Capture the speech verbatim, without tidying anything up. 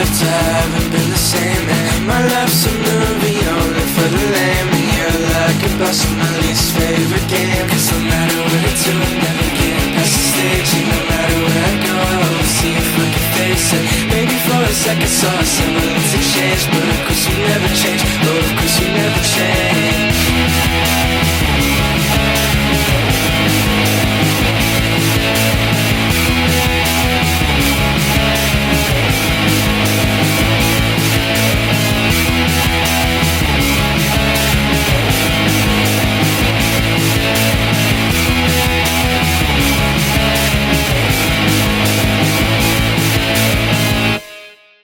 after haven't been the same. And my life's a movie only for the lame. And you're like a boss in my least favorite game. Cause no matter what I do, I never get past the stage. And no matter where I go, I always see your fucking face. And maybe for a second saw a semblance of change.